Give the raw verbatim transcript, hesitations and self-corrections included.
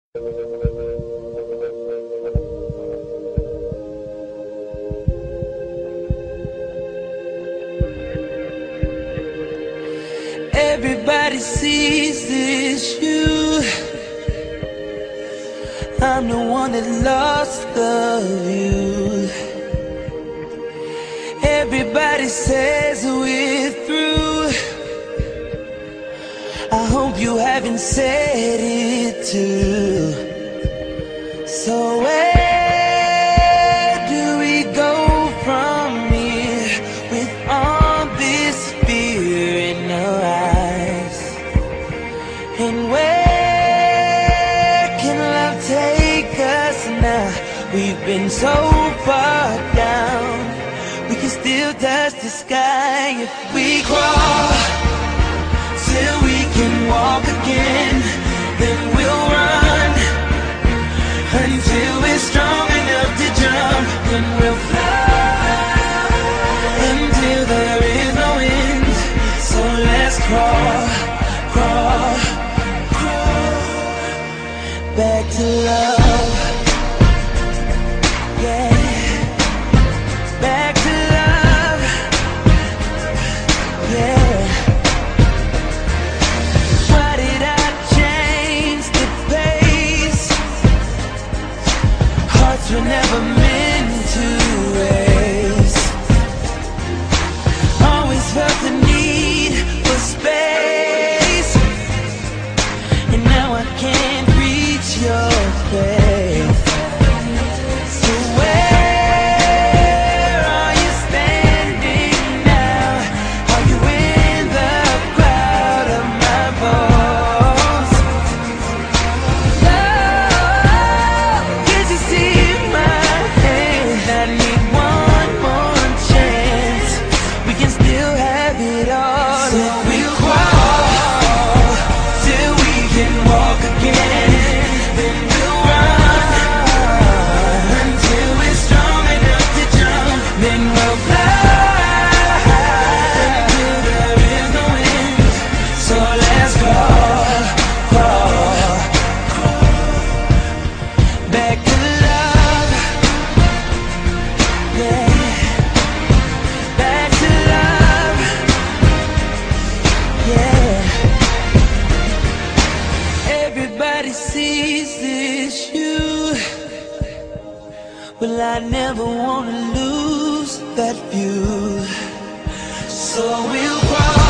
Everybody sees this you. I'm the one that lost the view. Everybody says we're through. I hope you haven't said it too. So where do we go from here with all this fear in our eyes? And where can love take us now? We've been so far down. We can still touch the sky if we crawl till we can walk again. Then we'll run until we're strong enough to jump. Then we'll fly until there is no end. So let's crawl, crawl, crawl back to love. Yeah, back to love. Yeah. Why did I change the pace? Hearts were never meant to race. Always felt the need for space, and now I can't reach your face. So where are you standing now? Are you in the crowd of my voice? Love, can't you see my hand? I need one more chance. We can still have it all. So we'll crawl till we can walk again. Then we'll run until we're strong enough to jump. Then we'll fly until there is no end. So let's crawl, crawl, crawl back to love. Yeah, back to love. Yeah. Everybody sees this you. Well, I never wanna lose that view. So we'll crawl